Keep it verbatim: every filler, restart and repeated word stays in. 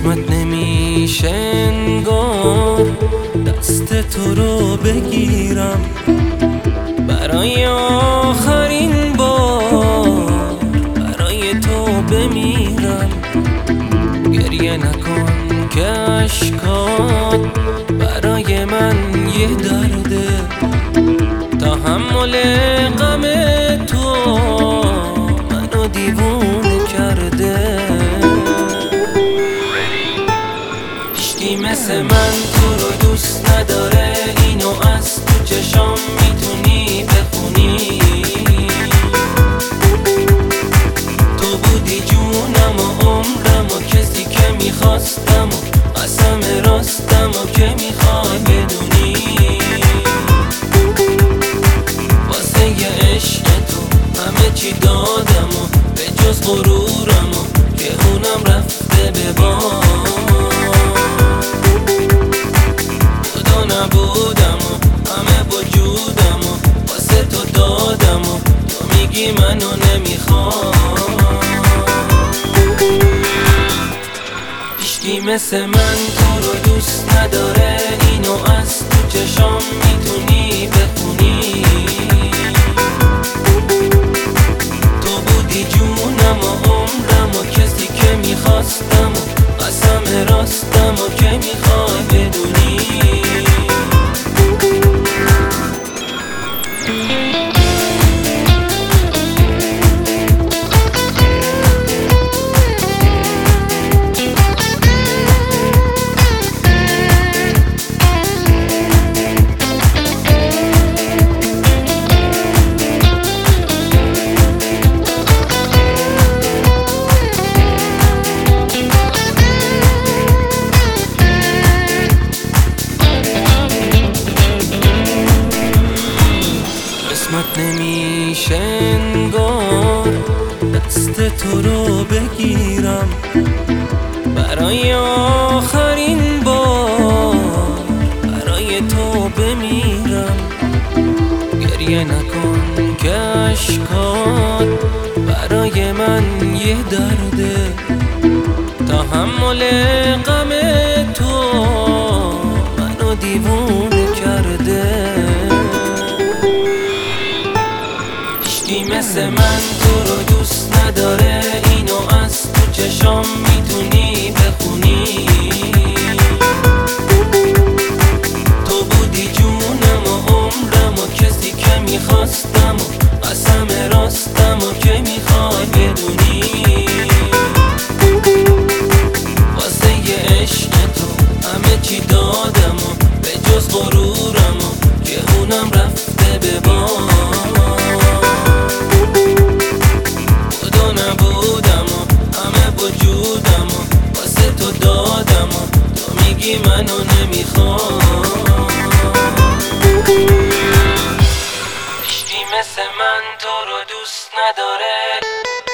قسمت نمیشه انگار دست تو رو بگیرم برای آخرین بار، برای تو بمیرم. گریه نکن که اشکات برای من یه درده، تحمل غم تو منو دیوونه کرده. هیچکی مثل من تو رو دوست نداره، اینو از تو چشام میتونی بخونی. تو بودی جونم و عمرم و کسی که میخواستم و قسم راستم و که میخوای بدونی. واسه یه عشق تو همه چی دادم و به جز غرورم و که اونم رفته به باد. نبودم و همه وجودم و واسه تو دادم و تو میگی منو نمیخوام. هیچکی مثل من تو رو دوست نداره، اینو از تو چشام میتونی بخونی. تو بودی جونم و عمرم و کسی که میخواستم و قسم راستم و که میخوای بدونی. قسمت نمیشه انگار دست تو رو بگیرم برای آخرین بار، برای تو بمیرم. گریه نکن که اشکات برای من یه درده، تحمل غم تو منو دیوونه کرده. هیچکی مثل من تو رو دوست نداره، اینو از تو چشام میتونی بخونی. تو بودی جونم و عمرم و کسی که میخواستم و قسم راستم و که میخوای بدونی. واسه یه عشق تو همه چی دادم و به جز غرورم و که اونم رفته به باد. نبودم و همه وجودم و واسه تو دادم و تو میگی منو نمیخوام. هیچکی مثل من تو رو دوست نداره.